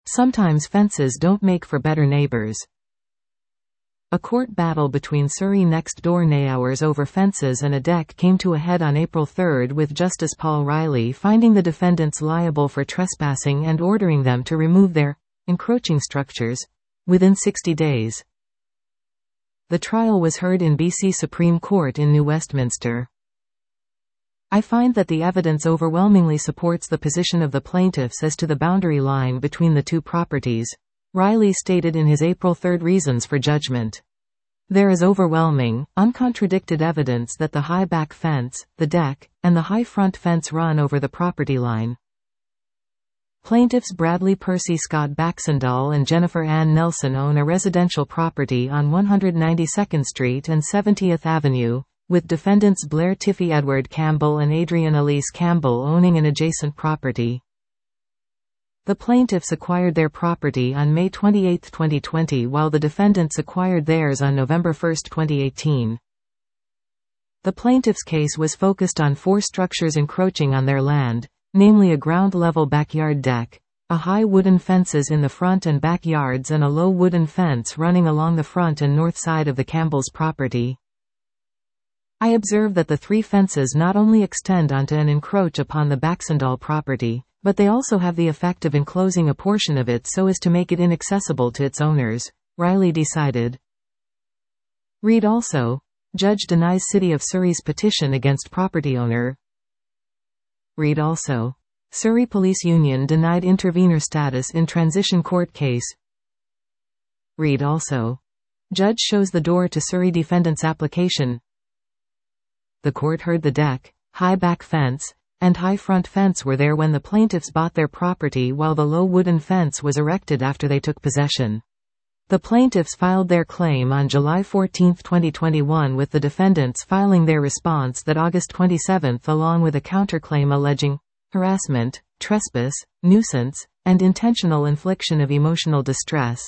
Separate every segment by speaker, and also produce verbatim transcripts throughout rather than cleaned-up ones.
Speaker 1: Sometimes fences don't make for better neighbors. A court battle between Surrey next-door neighbours over fences and a deck came to a head on April third, with Justice Paul Riley finding the defendants liable for trespassing and ordering them to remove their encroaching structures within sixty days. The trial was heard in B C Supreme Court in New Westminster. I find that the evidence overwhelmingly supports the position of the plaintiffs as to the boundary line between the two properties, Riley stated in his April third reasons for judgment. There is overwhelming, uncontradicted evidence that the high back fence, the deck, and the high front fence run over the property line. Plaintiffs Bradley Percy Scott Baxendale and Jennifer Ann Nelson own a residential property on one hundred ninety-second Street and seventieth Avenue, with defendants Blair Tiffy Edward Campbell and Adrian Elise Campbell owning an adjacent property. The plaintiffs acquired their property on May twenty-eighth twenty twenty, while the defendants acquired theirs on November first twenty eighteen. The plaintiffs' case was focused on four structures encroaching on their land, namely a ground-level backyard deck, a high wooden fences in the front and backyards, and a low wooden fence running along the front and north side of the Campbell's property. I observe that the three fences not only extend onto and encroach upon the Baxendale property, but they also have the effect of enclosing a portion of it so as to make it inaccessible to its owners, Riley decided. Read also, Judge denies City of Surrey's petition against property owner. Read also, Surrey Police Union denied intervenor status in transition court case. Read also, Judge shows the door to Surrey defendant's application. The court heard the deck, high back fence, and high front fence were there when the plaintiffs bought their property, while the low wooden fence was erected after they took possession. The plaintiffs filed their claim on July fourteenth twenty twenty-one, with the defendants filing their response that August twenty-seventh, along with a counterclaim alleging harassment, trespass, nuisance, and intentional infliction of emotional distress.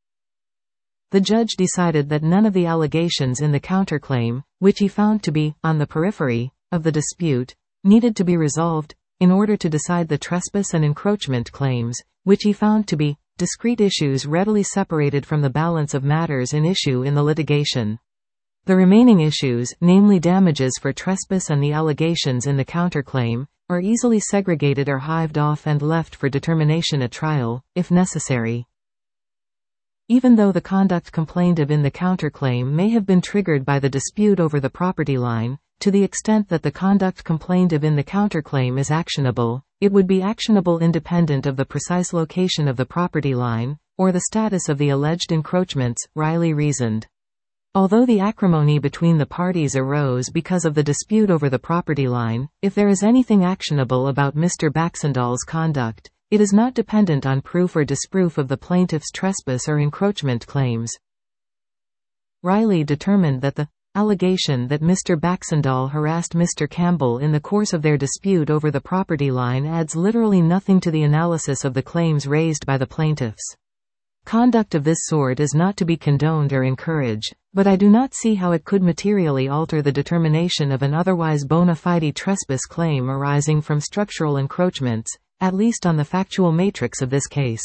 Speaker 1: The judge decided that none of the allegations in the counterclaim, which he found to be on the periphery of the dispute, needed to be resolved, in order to decide the trespass and encroachment claims, which he found to be discrete issues readily separated from the balance of matters in issue in the litigation. The remaining issues, namely damages for trespass and the allegations in the counterclaim, are easily segregated or hived off and left for determination at trial, if necessary. Even though the conduct complained of in the counterclaim may have been triggered by the dispute over the property line, to the extent that the conduct complained of in the counterclaim is actionable, it would be actionable independent of the precise location of the property line, or the status of the alleged encroachments, Riley reasoned. Although the acrimony between the parties arose because of the dispute over the property line, if there is anything actionable about Mister Baxendale's conduct, it is not dependent on proof or disproof of the plaintiff's trespass or encroachment claims. Riley determined that the allegation that Mister Baxendale harassed Mister Campbell in the course of their dispute over the property line adds literally nothing to the analysis of the claims raised by the plaintiffs. Conduct of this sort is not to be condoned or encouraged, but I do not see how it could materially alter the determination of an otherwise bona fide trespass claim arising from structural encroachments, at least on the factual matrix of this case.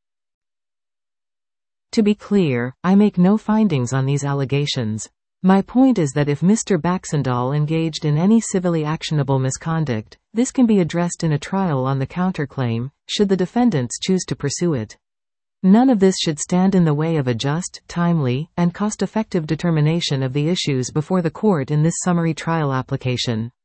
Speaker 1: To be clear, I make no findings on these allegations. My point is that if Mister Baxendale engaged in any civilly actionable misconduct, this can be addressed in a trial on the counterclaim, should the defendants choose to pursue it. None of this should stand in the way of a just, timely, and cost-effective determination of the issues before the court in this summary trial application.